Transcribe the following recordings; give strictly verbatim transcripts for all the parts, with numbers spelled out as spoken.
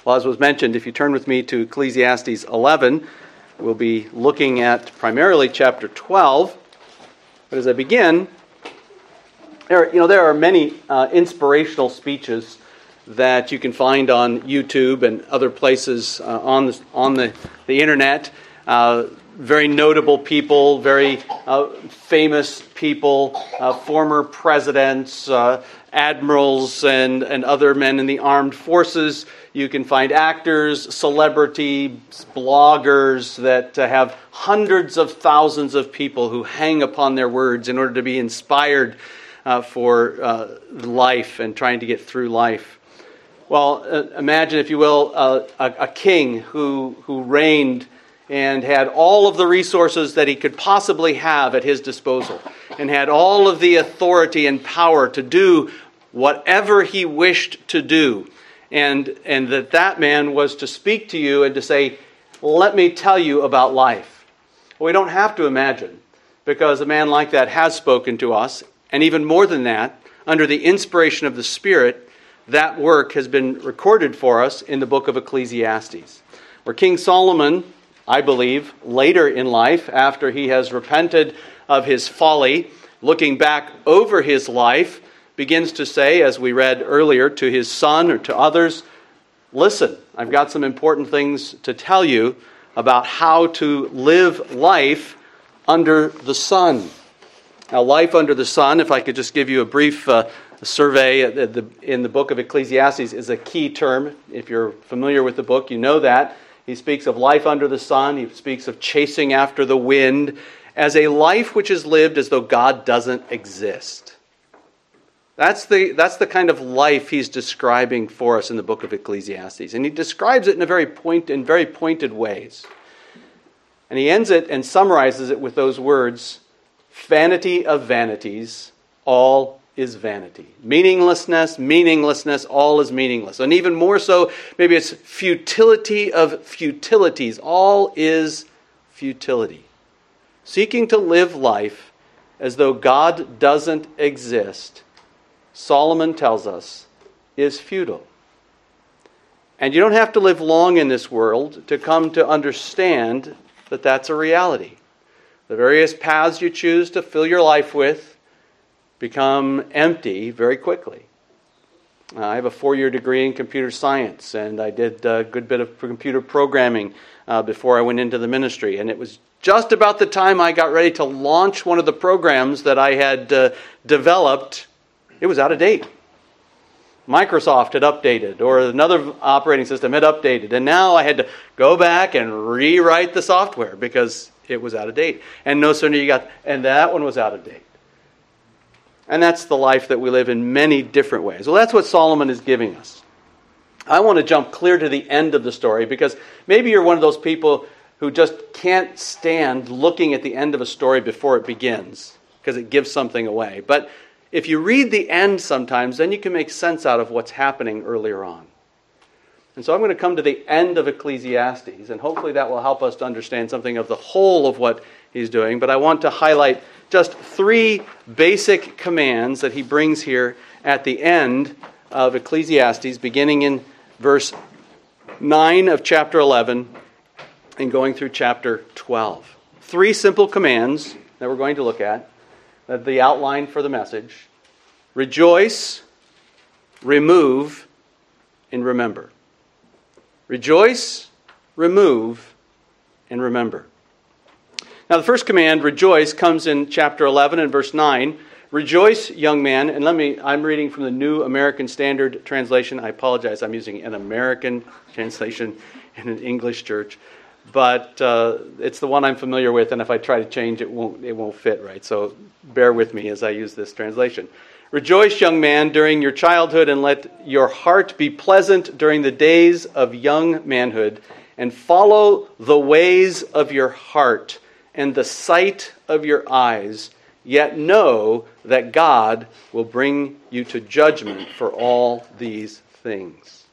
Well, as was mentioned, if you turn with me to Ecclesiastes eleven, we'll be looking at primarily chapter twelve. But as I begin, there, you know, there are many uh, inspirational speeches that you can find on YouTube and other places uh, on the, on the, the internet. Uh, very notable people, very uh, famous people, uh, former presidents, uh, admirals, and, and other men in the armed forces. You can find actors, celebrities, bloggers that uh, have hundreds of thousands of people who hang upon their words in order to be inspired uh, for uh, life and trying to get through life. Well, uh, imagine, if you will, uh, a, a king who, who reigned and had all of the resources that he could possibly have at his disposal, and had all of the authority and power to do whatever he wished to do. And, and that that man was to speak to you and to say, let me tell you about life. Well, we don't have to imagine, because a man like that has spoken to us. And even more than that, under the inspiration of the Spirit, that work has been recorded for us in the book of Ecclesiastes, where King Solomon, I believe, later in life, after he has repented of his folly, looking back over his life, begins to say, as we read earlier, to his son or to others, listen, I've got some important things to tell you about how to live life under the sun. Now, life under the sun, if I could just give you a brief uh, survey in the book of Ecclesiastes, is a key term. If you're familiar with the book, you know that. He speaks of life under the sun. He speaks of chasing after the wind as a life which is lived as though God doesn't exist. That's the, that's the kind of life he's describing for us in the book of Ecclesiastes. And he describes it in a very point, in very pointed ways. And he ends it and summarizes it with those words, vanity of vanities, all is vanity. Meaninglessness, meaninglessness, all is meaningless. And even more so, maybe it's futility of futilities. All is futility. Seeking to live life as though God doesn't exist, Solomon tells us, is futile. And you don't have to live long in this world to come to understand that that's a reality. The various paths you choose to fill your life with become empty very quickly. Uh, I have a four-year degree in computer science, and I did a good bit of computer programming uh, before I went into the ministry. And it was just about the time I got ready to launch one of the programs that I had uh, developed, it was out of date. Microsoft had updated, or another operating system had updated, and now I had to go back and rewrite the software because it was out of date. And no sooner you got, and that one was out of date. And that's the life that we live in many different ways. Well, that's what Solomon is giving us. I want to jump clear to the end of the story, because maybe you're one of those people who just can't stand looking at the end of a story before it begins, because it gives something away. But if you read the end sometimes, then you can make sense out of what's happening earlier on. And so I'm going to come to the end of Ecclesiastes, and hopefully that will help us to understand something of the whole of what he's doing. But I want to highlight just three basic commands that he brings here at the end of Ecclesiastes, beginning in verse nine of chapter eleven and going through chapter twelve. Three simple commands that we're going to look at, that the outline for the message. Rejoice, remove, and remember. Rejoice, remove, and remember. Now, the first command, rejoice, comes in chapter eleven and verse nine. Rejoice, young man. And let me, I'm reading from the New American Standard Translation. I apologize, I'm using an American translation in an English church. But uh, it's the one I'm familiar with, and if I try to change it, won't it won't fit right. So bear with me as I use this translation. Rejoice, young man, during your childhood, and let your heart be pleasant during the days of young manhood, and follow the ways of your heart and the sight of your eyes, yet know that God will bring you to judgment for all these things.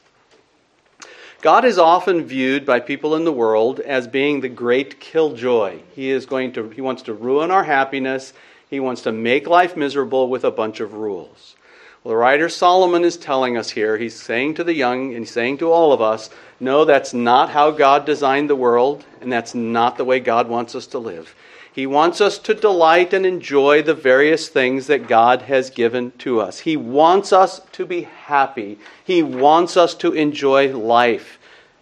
God is often viewed by people in the world as being the great killjoy. He is going to, he wants to ruin our happiness. He wants to make life miserable with a bunch of rules. Well, the writer Solomon is telling us here, he's saying to the young and he's saying to all of us, no, that's not how God designed the world, and that's not the way God wants us to live. He wants us to delight and enjoy the various things that God has given to us. He wants us to be happy. He wants us to enjoy life.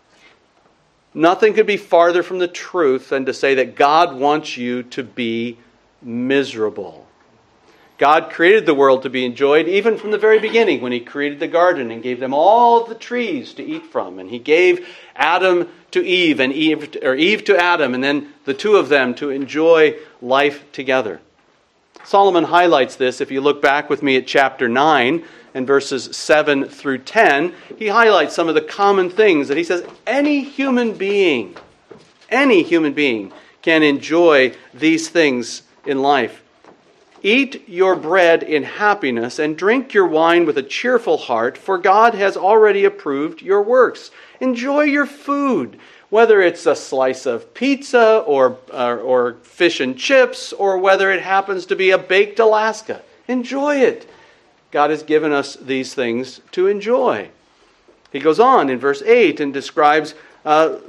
Nothing could be farther from the truth than to say that God wants you to be miserable. God created the world to be enjoyed even from the very beginning when He created the garden and gave them all the trees to eat from. And He gave Adam to Eve and Eve or Eve to Adam, and then the two of them to enjoy life together. Solomon highlights this. If you look back with me at chapter nine and verses seven through ten, he highlights some of the common things that he says any human being, any human being can enjoy these things in life. Eat your bread in happiness and drink your wine with a cheerful heart, for God has already approved your works. Enjoy your food, whether it's a slice of pizza or, or, or fish and chips, or whether it happens to be a baked Alaska. Enjoy it. God has given us these things to enjoy. He goes on in verse eight and describes uh,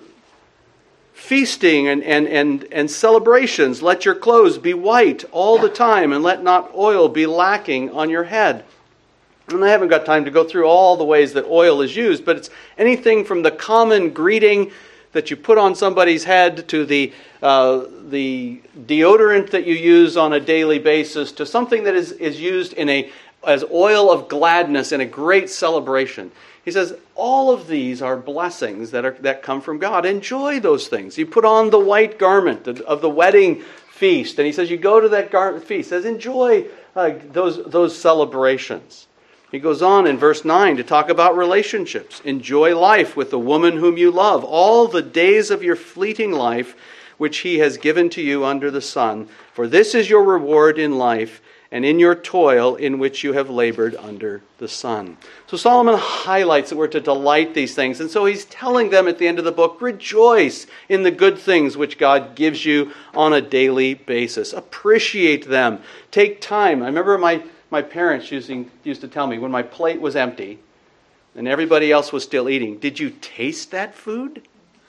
feasting and, and, and, and celebrations. Let your clothes be white all the time, and let not oil be lacking on your head. And I haven't got time to go through all the ways that oil is used, but it's anything from the common greeting that you put on somebody's head to the uh, the deodorant that you use on a daily basis to something that is, is used in a as oil of gladness in a great celebration. He says, all of these are blessings that are that come from God. Enjoy those things. You put on the white garment of, of the wedding feast, and he says, you go to that garment feast. He says, enjoy uh, those, those celebrations. He goes on in verse nine to talk about relationships. Enjoy life with the woman whom you love, all the days of your fleeting life, which He has given to you under the sun. For this is your reward in life, and in your toil in which you have labored under the sun. So Solomon highlights that we're to delight these things. And so he's telling them at the end of the book, rejoice in the good things which God gives you on a daily basis. Appreciate them. Take time. I remember my, my parents using, used to tell me when my plate was empty and everybody else was still eating, did you taste that food?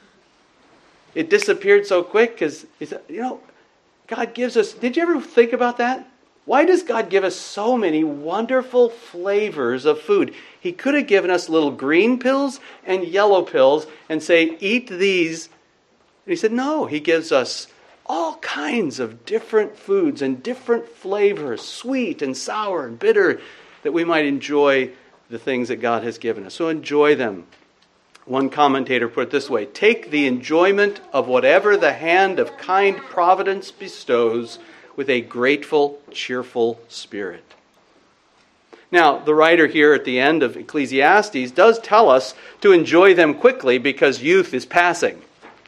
It disappeared so quick because, you know, God gives us, did you ever think about that? Why does God give us so many wonderful flavors of food? He could have given us little green pills and yellow pills and say, eat these. And He said, no, He gives us all kinds of different foods and different flavors, sweet and sour and bitter, that we might enjoy the things that God has given us. So enjoy them. One commentator put it this way, take the enjoyment of whatever the hand of kind providence bestows with a grateful, cheerful spirit. Now, the writer here at the end of Ecclesiastes does tell us to enjoy them quickly because youth is passing.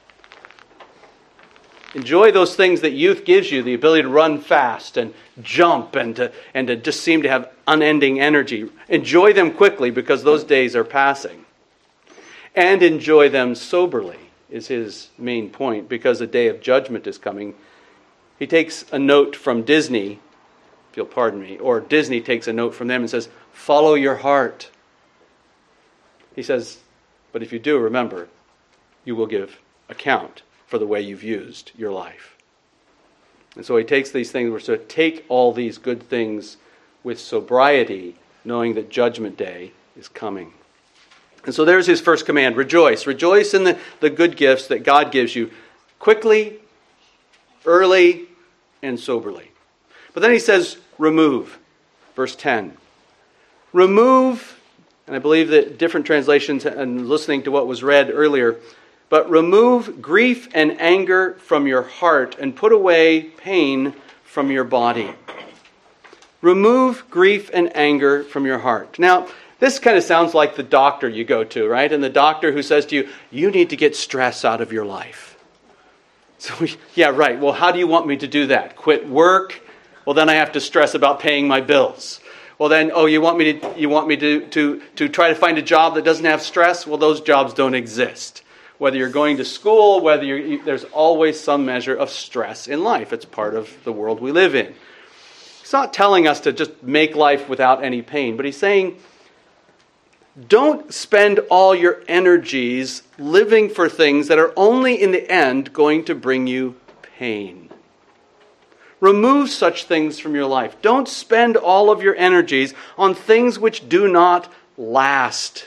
Enjoy those things that youth gives you, the ability to run fast and jump and to, and to just seem to have unending energy. Enjoy them quickly because those days are passing. And enjoy them soberly is his main point, because the day of judgment is coming. He takes a note from Disney, if you'll pardon me, or Disney takes a note from them and says, follow your heart. He says, but if you do, remember, you will give account for the way you've used your life. And so he takes these things, we're to take all these good things with sobriety, knowing that Judgment Day is coming. And so there's his first command, rejoice. Rejoice in the, the good gifts that God gives you quickly, early, and soberly. But then he says, remove. Verse ten. Remove, and I believe that different translations, and listening to what was read earlier, but remove grief and anger from your heart and put away pain from your body. Remove grief and anger from your heart. Now, this kind of sounds like the doctor you go to, right? And the doctor who says to you, you need to get stress out of your life. So, we, yeah, right. Well, how do you want me to do that? Quit work? Well, then I have to stress about paying my bills. Well, then, oh, you want me to you want me to to to try to find a job that doesn't have stress? Well, those jobs don't exist. Whether you're going to school, whether you're, you, there's always some measure of stress in life. It's part of the world we live in. He's not telling us to just make life without any pain, but he's saying, don't spend all your energies living for things that are only in the end going to bring you pain. Remove such things from your life. Don't spend all of your energies on things which do not last.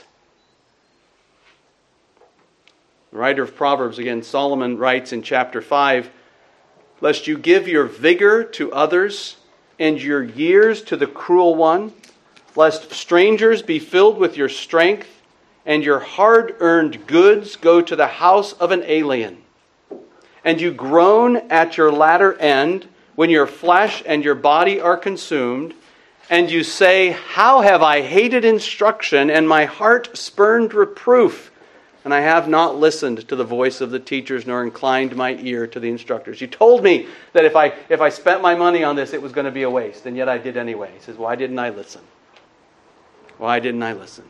The writer of Proverbs, again, Solomon writes in chapter five, lest you give your vigor to others and your years to the cruel one, lest strangers be filled with your strength and your hard-earned goods go to the house of an alien. And you groan at your latter end when your flesh and your body are consumed, and you say, how have I hated instruction, and my heart spurned reproof, and I have not listened to the voice of the teachers, nor inclined my ear to the instructors. You told me that if I if I spent my money on this, it was going to be a waste, and yet I did anyway. He says, why didn't I listen? Why didn't I listen?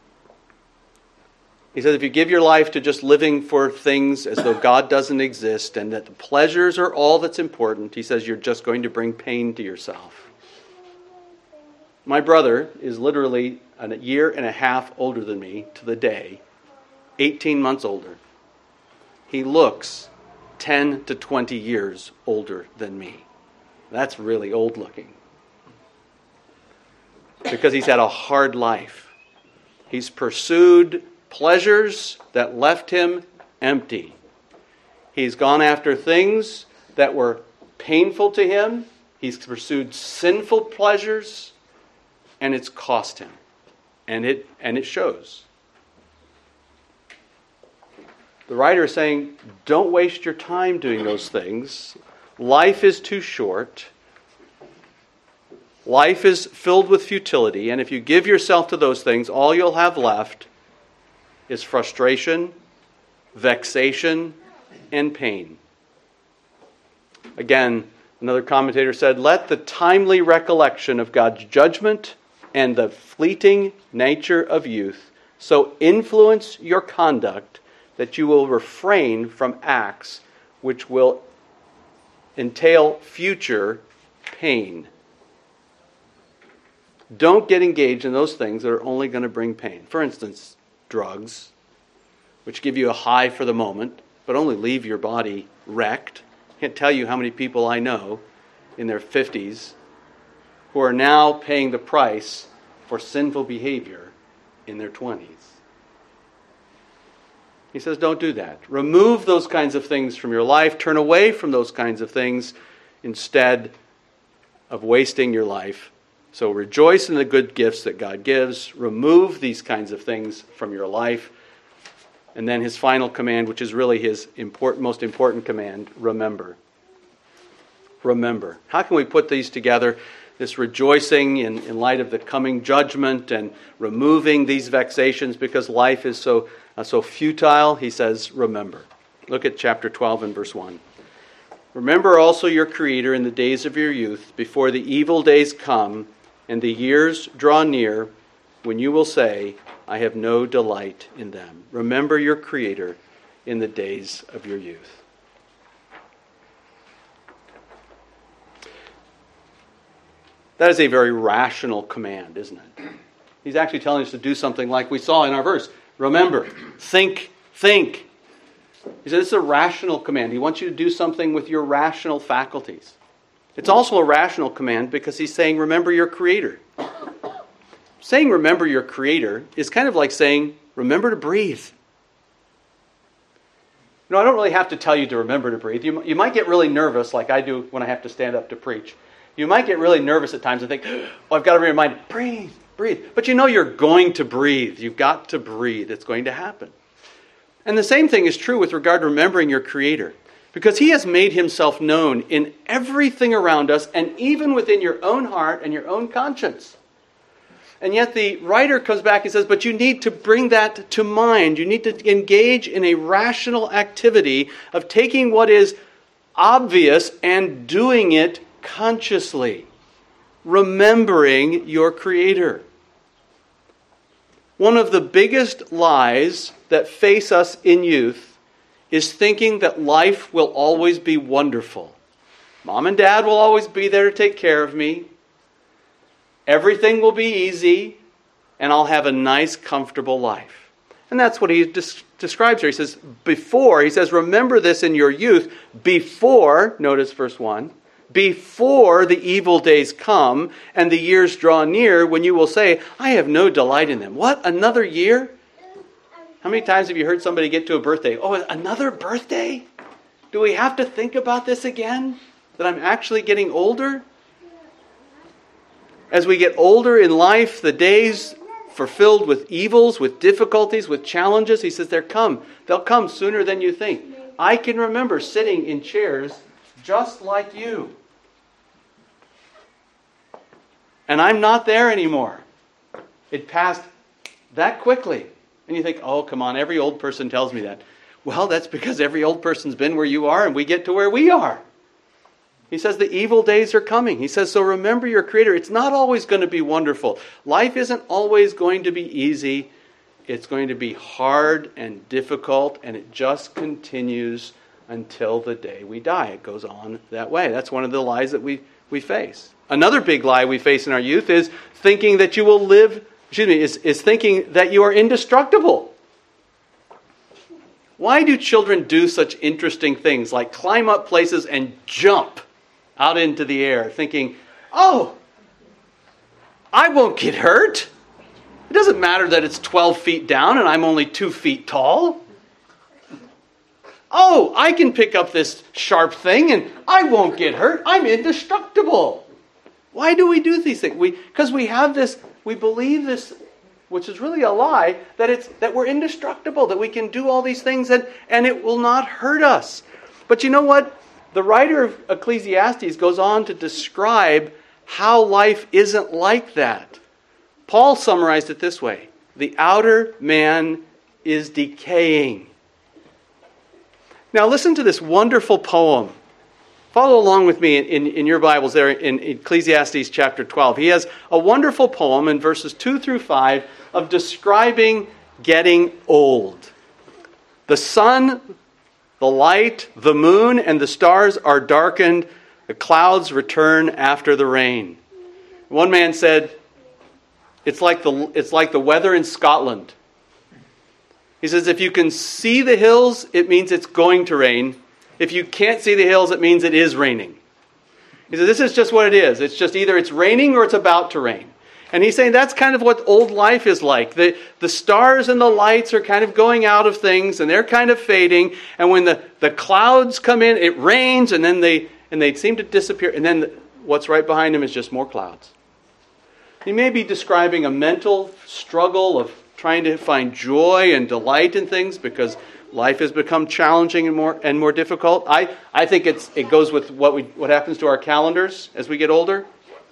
He says, if you give your life to just living for things as though God doesn't exist and that the pleasures are all that's important, he says, you're just going to bring pain to yourself. My brother is literally a year and a half older than me to the day, eighteen months older. He looks ten to twenty years older than me. That's really old looking. Because he's had a hard life. He's pursued pleasures that left him empty. He's gone after things that were painful to him. He's pursued sinful pleasures, and it's cost him. And it and it shows. The writer is saying, don't waste your time doing those things. Life is too short. Life is filled with futility, and if you give yourself to those things, all you'll have left is frustration, vexation, and pain. Again, another commentator said, let the timely recollection of God's judgment and the fleeting nature of youth so influence your conduct that you will refrain from acts which will entail future pain. Don't get engaged in those things that are only going to bring pain. For instance, drugs, which give you a high for the moment, but only leave your body wrecked. I can't tell you how many people I know in their fifties who are now paying the price for sinful behavior in their twenties. He says, don't do that. Remove those kinds of things from your life. Turn away from those kinds of things instead of wasting your life. So rejoice in the good gifts that God gives. Remove these kinds of things from your life. And then his final command, which is really his important, most important command, remember. Remember. How can we put these together? This rejoicing in, in light of the coming judgment and removing these vexations because life is so, uh, so futile. He says, remember. Look at chapter twelve and verse one. Remember also your Creator in the days of your youth, before the evil days come and the years draw near, when you will say, I have no delight in them. Remember your Creator in the days of your youth. That is a very rational command, isn't it? He's actually telling us to do something like we saw in our verse. Remember, think, think. He said it's a rational command. He wants you to do something with your rational faculties. It's also a rational command because he's saying, remember your Creator. Saying remember your Creator is kind of like saying, remember to breathe. You know, I don't really have to tell you to remember to breathe. You, you might get really nervous like I do when I have to stand up to preach. You might get really nervous at times and think, oh, I've got to remind, breathe, breathe. But you know you're going to breathe. You've got to breathe. It's going to happen. And the same thing is true with regard to remembering your Creator. Because he has made himself known in everything around us and even within your own heart and your own conscience. And yet the writer comes back and says, but you need to bring that to mind. You need to engage in a rational activity of taking what is obvious and doing it consciously. Remembering your Creator. One of the biggest lies that face us in youth is thinking that life will always be wonderful. Mom and Dad will always be there to take care of me. everything will be easy, and I'll have a nice, comfortable life. And that's what he des- describes here. He says, before, he says, remember this in your youth, before, notice verse one, before the evil days come and the years draw near when you will say, I have no delight in them. What? Another year? How many times have you heard somebody get to a birthday? Oh, another birthday? Do we have to think about this again? That I'm actually getting older? As we get older in life, the days are filled with evils, with difficulties, with challenges. He says they'll come. They'll come sooner than you think. I can remember sitting in chairs just like you. And I'm not there anymore. It passed that quickly. And you think, oh, come on, every old person tells me that. Well, that's because every old person's been where you are and we get to where we are. He says the evil days are coming. He says, so remember your Creator. It's not always going to be wonderful. Life isn't always going to be easy. It's going to be hard and difficult, and it just continues until the day we die. It goes on that way. That's one of the lies that we, we face. Another big lie we face in our youth is thinking that you will live, excuse me, is, is thinking that you are indestructible. Why do children do such interesting things like climb up places and jump out into the air thinking, oh, I won't get hurt. It doesn't matter that it's twelve feet down and I'm only two feet tall. Oh, I can pick up this sharp thing and I won't get hurt. I'm indestructible. Why do we do these things? We because we have this, we believe this, which is really a lie, that it's that we're indestructible, that we can do all these things and, and it will not hurt us. But you know what? The writer of Ecclesiastes goes on to describe how life isn't like that. Paul summarized it this way: the outer man is decaying. Now listen to this wonderful poem. Follow along with me in, in, in your Bibles there in Ecclesiastes chapter twelve. He has a wonderful poem in verses two through five of describing getting old. The sun, the light, the moon, and the stars are darkened. The clouds return after the rain. One man said, it's like the, it's like the weather in Scotland. He says, if you can see the hills, it means it's going to rain. If you can't see the hills, it means it is raining. He says, this is just what it is. It's just either it's raining or it's about to rain. And he's saying that's kind of what old life is like. The, the stars and the lights are kind of going out of things and they're kind of fading. And when the, the clouds come in, it rains and then they and they seem to disappear. And then what's right behind them is just more clouds. He may be describing a mental struggle of trying to find joy and delight in things because life has become challenging and more and more difficult. I, I think it's it goes with what we what happens to our calendars as we get older.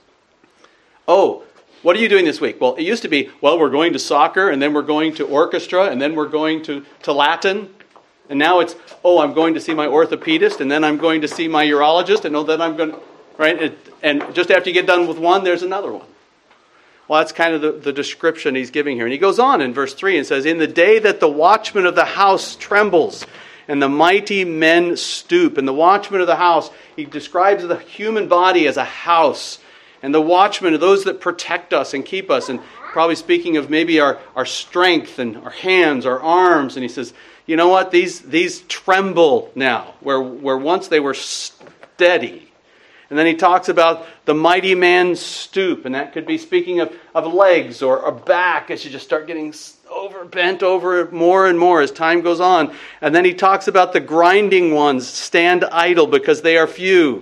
Oh, what are you doing this week? Well, it used to be, well, we're going to soccer, and then we're going to orchestra, and then we're going to, to Latin. And now it's, oh, I'm going to see my orthopedist, and then I'm going to see my urologist, and oh, then I'm going to, right? It, and just after you get done with one, there's another one. Well, that's kind of the, the description he's giving here. And he goes on in verse three and says, in the day that the watchman of the house trembles, and the mighty men stoop. And the watchman of the house, he describes the human body as a house. And the watchmen are those that protect us and keep us. And probably speaking of maybe our, our strength and our hands, our arms. And he says, you know what? These these tremble now, where, where once they were steady. And then he talks about the mighty man stoop. And that could be speaking of, of legs or a back as you just start getting over, bent over more and more as time goes on. And then he talks about the grinding ones stand idle because they are few.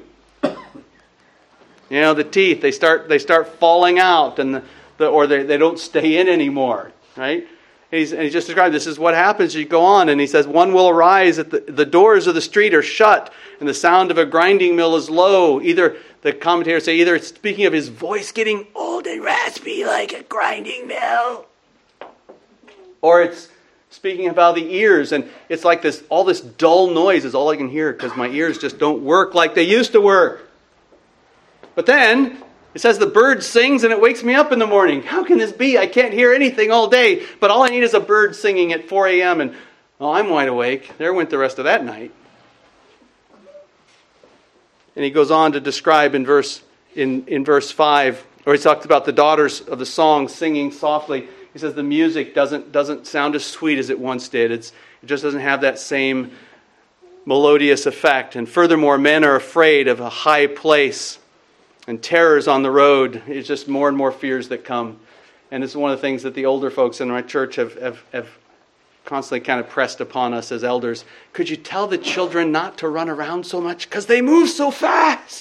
You know, the teeth, they start they start falling out, and the, the or they, they don't stay in anymore, right? And, he's, and he just described this is what happens. You go on, and he says, one will arise at the, the doors of the street are shut, and the sound of a grinding mill is low. Either, the commentators say, either it's speaking of his voice getting old and raspy like a grinding mill, or it's speaking about the ears, and it's like this, all this dull noise is all I can hear because my ears just don't work like they used to work. But then, it says the bird sings and it wakes me up in the morning. How can this be? I can't hear anything all day, but all I need is a bird singing at four a.m. and, well, I'm wide awake. There went the rest of that night. And he goes on to describe in verse in, in verse five Or he talks about the daughters of the song singing softly. He says the music doesn't doesn't sound as sweet as it once did. It's, it just doesn't have that same melodious effect. And furthermore, men are afraid of a high place and terrors on the road. It's just more and more fears that come. And it's one of the things that the older folks in my church have, have, have constantly kind of pressed upon us as elders. Could you tell the children not to run around so much? Because they move so fast.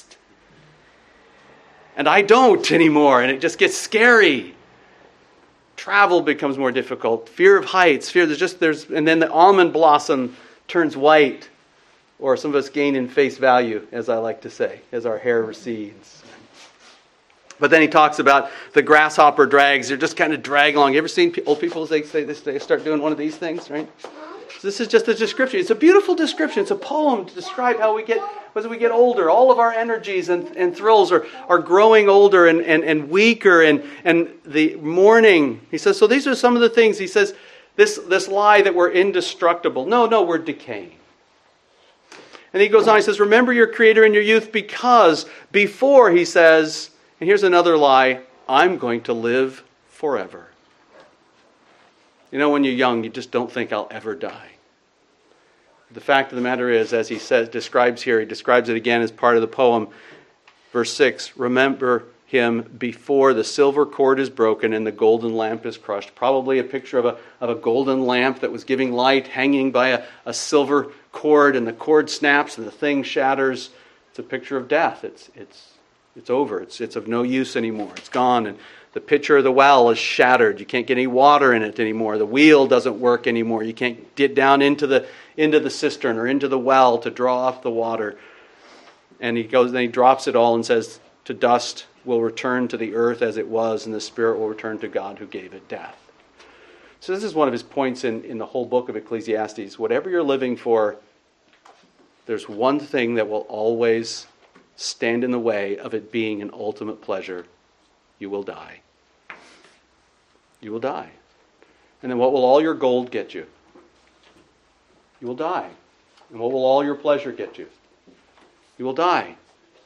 And I don't anymore, and it just gets scary. Travel becomes more difficult. Fear of heights, fear there's just there's and then the almond blossom turns white, or some of us gain in face value, as I like to say, as our hair recedes. But then he talks about the grasshopper drags. They're just kind of drag along. You ever seen old people as they say this? They start doing one of these things, right? So this is just a description. It's a beautiful description. It's a poem to describe how we get, as we get older, all of our energies and, and thrills are, are growing older and, and, and weaker. And, and the mourning, he says, so these are some of the things. He says, this, this lie that we're indestructible. No, no, we're decaying. And he goes on, he says, remember your Creator in your youth because before, he says, and here's another lie, I'm going to live forever. You know, when you're young, you just don't think I'll ever die. The fact of the matter is, as he says, describes here, he describes it again as part of the poem, verse six, remember him before the silver cord is broken and the golden lamp is crushed. Probably a picture of a, of a golden lamp that was giving light, hanging by a, a silver cord, and the cord snaps and the thing shatters. It's a picture of death. It's it's it's over. It's it's of no use anymore. It's gone. And the pitcher of the well is shattered. You can't get any water in it anymore. The wheel doesn't work anymore. You can't get down into the into the cistern or into the well to draw off the water. And he goes, then he drops it all and says, to dust will return to the earth as it was, and the spirit will return to God who gave it death. So this is one of his points in, in the whole book of Ecclesiastes. Whatever you're living for, there's one thing that will always stand in the way of it being an ultimate pleasure. You will die. You will die. And then what will all your gold get you? You will die. And what will all your pleasure get you? You will die.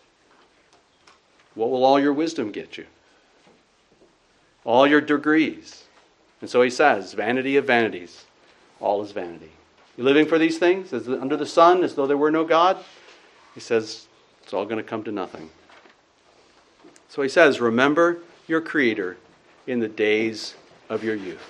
What will all your wisdom get you? All your degrees. And so he says, vanity of vanities, all is vanity. You're living for these things as under the sun, as though there were no God? He says, it's all going to come to nothing. So he says, remember your Creator in the days of your youth.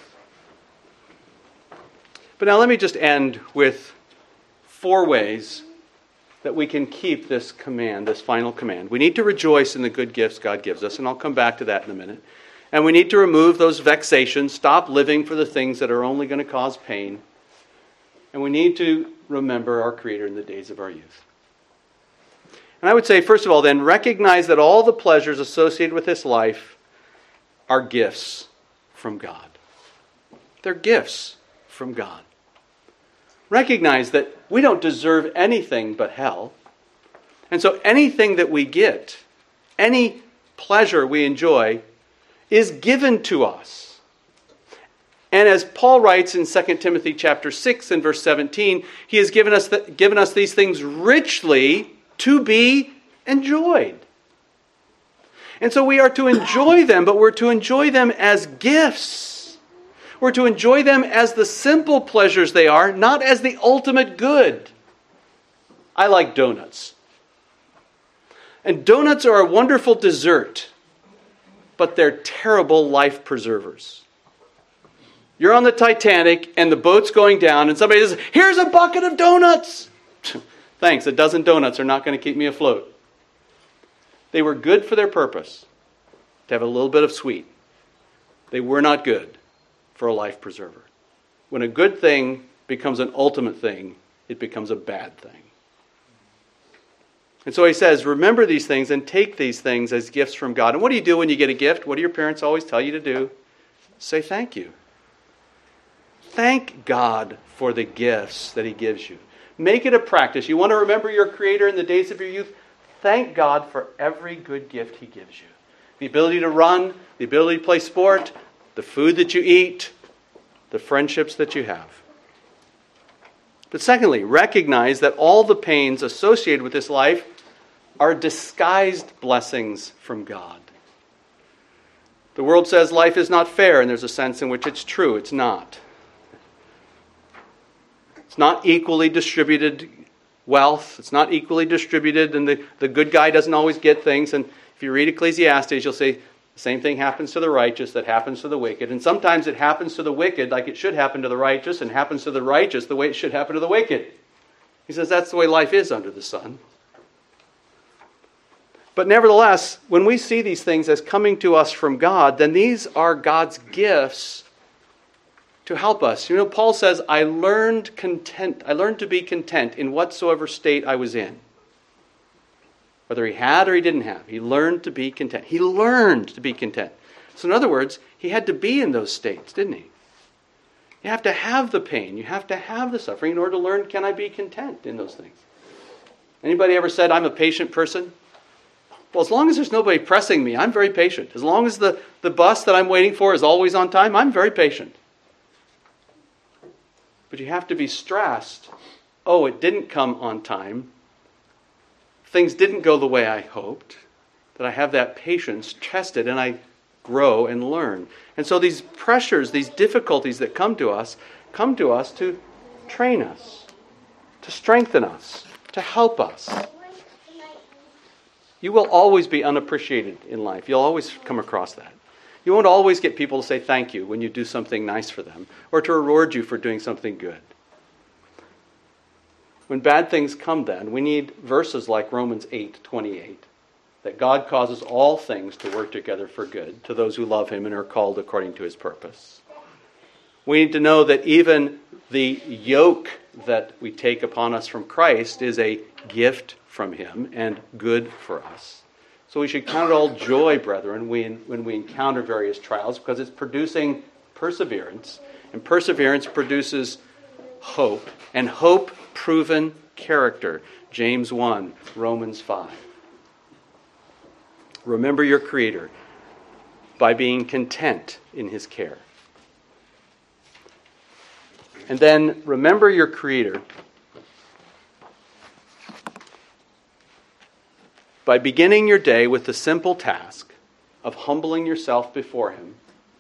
But now let me just end with four ways that we can keep this command, this final command. We need to rejoice in the good gifts God gives us, and I'll come back to that in a minute. And we need to remove those vexations, stop living for the things that are only going to cause pain. And we need to remember our Creator in the days of our youth. And I would say, first of all, then, recognize that all the pleasures associated with this life are gifts from God. They're gifts from God. Recognize that we don't deserve anything but hell. And so anything that we get, any pleasure we enjoy, is given to us. And as Paul writes in Second Timothy chapter six and verse seventeen, he has given us, the, given us these things richly to be enjoyed. And so we are to enjoy them, but we're to enjoy them as gifts. We're to enjoy them as the simple pleasures they are, not as the ultimate good. I like donuts. And donuts are a wonderful dessert, but they're terrible life preservers. You're on the Titanic and the boat's going down and somebody says, here's a bucket of donuts. Thanks, a dozen donuts are not going to keep me afloat. They were good for their purpose, to have a little bit of sweet. They were not good for a life preserver. When a good thing becomes an ultimate thing, it becomes a bad thing. And so he says, remember these things and take these things as gifts from God. And what do you do when you get a gift? What do your parents always tell you to do? Say thank you. Thank God for the gifts that he gives you. Make it a practice. You want to remember your Creator in the days of your youth? Thank God for every good gift he gives you. The ability to run, the ability to play sport, the food that you eat, the friendships that you have. But secondly, recognize that all the pains associated with this life are disguised blessings from God. The world says life is not fair, and there's a sense in which it's true. It's not. It's not equally distributed wealth. It's not equally distributed, and the, the good guy doesn't always get things. And if you read Ecclesiastes, you'll see the same thing happens to the righteous that happens to the wicked. And sometimes it happens to the wicked like it should happen to the righteous, and happens to the righteous the way it should happen to the wicked. He says that's the way life is under the sun. But nevertheless, when we see these things as coming to us from God, then these are God's gifts to help us. You know, Paul says, I learned content. I learned to be content in whatsoever state I was in. Whether he had or he didn't have, he learned to be content. He learned to be content. So in other words, he had to be in those states, didn't he? You have to have the pain. You have to have the suffering in order to learn, can I be content in those things? Anybody ever said, I'm a patient person? Well, as long as there's nobody pressing me, I'm very patient. As long as the, the bus that I'm waiting for is always on time, I'm very patient. But you have to be stressed. Oh, it didn't come on time. Things didn't go the way I hoped. That I have that patience tested and I grow and learn. And so these pressures, these difficulties that come to us, come to us to train us, to strengthen us, to help us. You will always be unappreciated in life. You'll always come across that. You won't always get people to say thank you when you do something nice for them or to reward you for doing something good. When bad things come then, we need verses like Romans eight twenty-eight, that God causes all things to work together for good to those who love him and are called according to his purpose. We need to know that even the yoke that we take upon us from Christ is a gift from him and good for us. So we should count it all joy, brethren, when we encounter various trials, because it's producing perseverance, and perseverance produces hope, and hope proven character. James one, Romans five. Remember your Creator by being content in his care. And then remember your Creator by beginning your day with the simple task of humbling yourself before him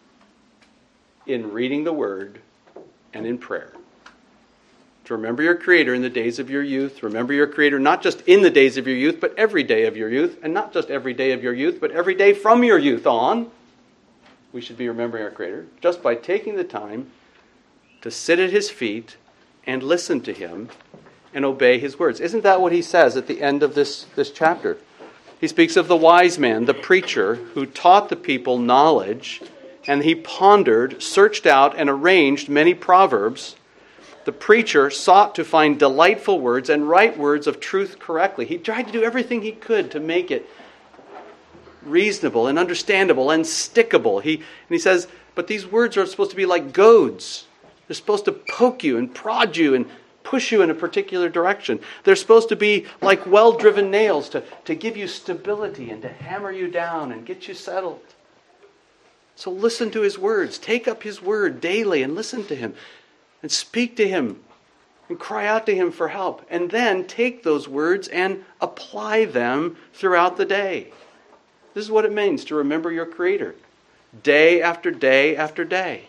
in reading the Word and in prayer. To remember your Creator in the days of your youth. Remember your Creator not just in the days of your youth, but every day of your youth. And not just every day of your youth, but every day from your youth on. We should be remembering our Creator just by taking the time to sit at his feet and listen to him and obey his words. Isn't that what he says at the end of this, this chapter? He speaks of the wise man, the preacher, who taught the people knowledge, and he pondered, searched out, and arranged many proverbs. The preacher sought to find delightful words and write words of truth correctly. He tried to do everything he could to make it reasonable and understandable and stickable. He, and he says, but these words are supposed to be like goads. They're supposed to poke you and prod you and push you in a particular direction. They're supposed to be like well-driven nails to, to give you stability and to hammer you down and get you settled. So listen to his words. Take up his word daily and listen to him. And speak to him and cry out to him for help. And then take those words and apply them throughout the day. This is what it means to remember your Creator. Day after day after day.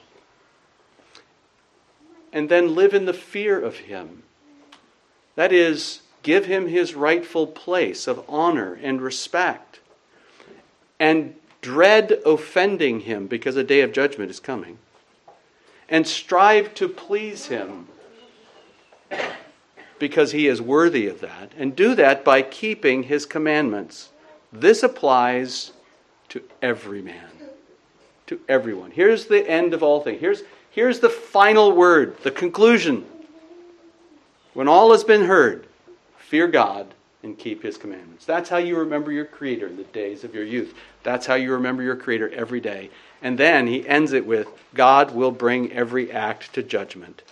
And then live in the fear of him. That is, give him his rightful place of honor and respect. And dread offending him because a day of judgment is coming. And strive to please him because he is worthy of that. And do that by keeping his commandments. This applies to every man, to everyone. Here's the end of all things. Here's, here's the final word, the conclusion. When all has been heard, fear God and keep his commandments. That's how you remember your Creator in the days of your youth. That's how you remember your Creator every day. And then he ends it with, God will bring every act to judgment.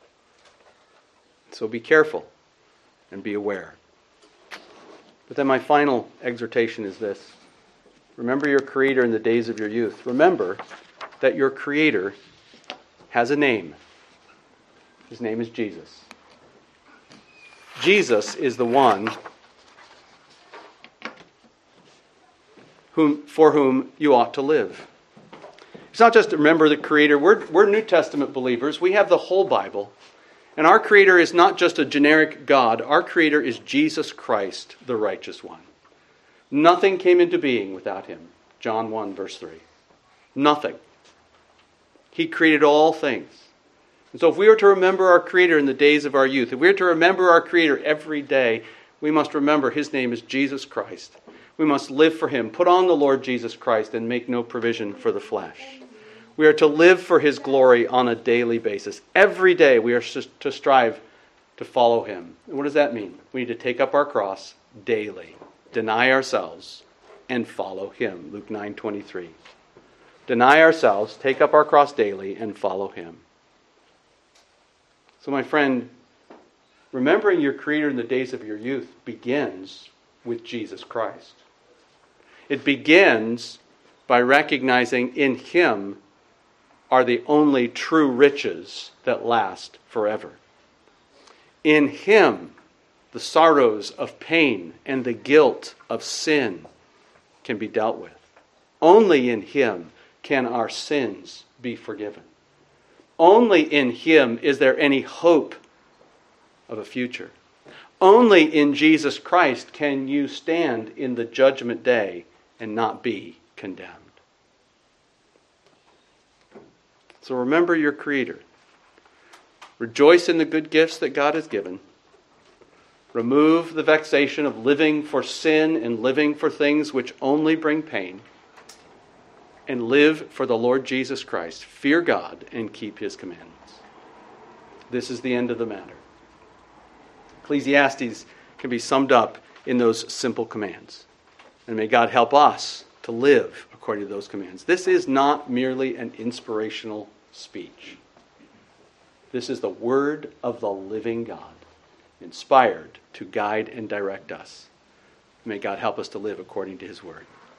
So be careful and be aware. But then my final exhortation is this. Remember your Creator in the days of your youth. Remember that your Creator has a name. His name is Jesus. Jesus is the one whom, for whom you ought to live. It's not just to remember the Creator. We're, we're New Testament believers. We have the whole Bible. And our Creator is not just a generic God. Our Creator is Jesus Christ, the righteous one. Nothing came into being without him. John one, verse three. Nothing. He created all things. And so if we are to remember our Creator in the days of our youth, if we are to remember our Creator every day, we must remember his name is Jesus Christ. We must live for him, put on the Lord Jesus Christ, and make no provision for the flesh. We are to live for his glory on a daily basis. Every day we are to strive to follow him. And what does that mean? We need to take up our cross daily, deny ourselves, and follow him. Luke nine twenty-three. Deny ourselves, take up our cross daily, and follow him. So my friend, remembering your Creator in the days of your youth begins with Jesus Christ. It begins by recognizing in him are the only true riches that last forever. In him, the sorrows of pain and the guilt of sin can be dealt with. Only in him can our sins be forgiven. Only in him is there any hope of a future. Only in Jesus Christ can you stand in the judgment day and not be condemned. So remember your Creator. Rejoice in the good gifts that God has given. Remove the vexation of living for sin and living for things which only bring pain. And live for the Lord Jesus Christ. Fear God and keep his commandments. This is the end of the matter. Ecclesiastes can be summed up in those simple commands. And may God help us to live according to those commands. This is not merely an inspirational speech. This is the word of the living God, inspired to guide and direct us. May God help us to live according to his word.